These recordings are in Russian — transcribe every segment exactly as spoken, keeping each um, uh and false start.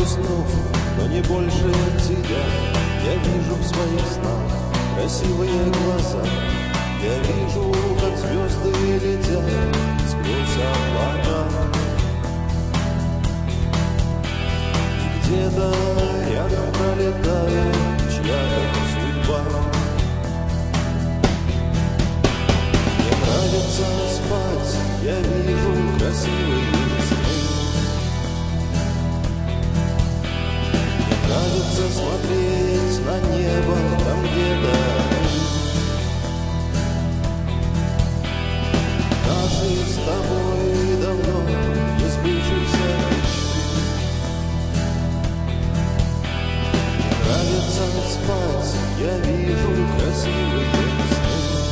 много снов, но не больше тебя. Я вижу в своих снах красивые глаза. Я вижу, как звезды летят сквозь облака. Где-то рядом пролетает чья-то судьба. Мне нравится спать, я вижу красивые сны. Мне нравится смотреть на небо там где-то. Наши с тобой давно не сбывшиеся мечты. Мне нравится спать, я вижу красивые сны.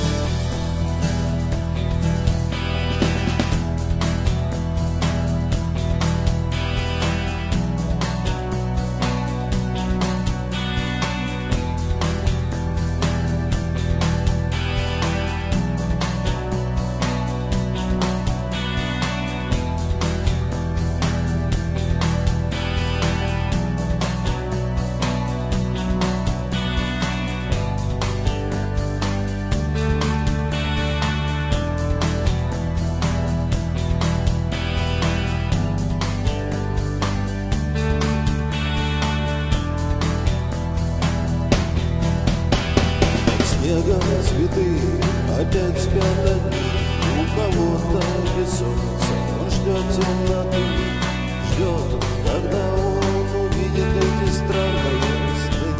Снегом цветы опять спят одни. У кого-то без солнца он ждет темноты. Ждет, когда он увидит эти странные сны.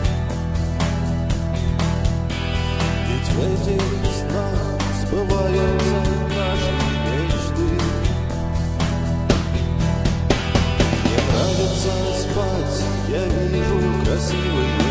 Ведь в этих снах сбываются наши мечты. Мне нравится спать, я вижу красивые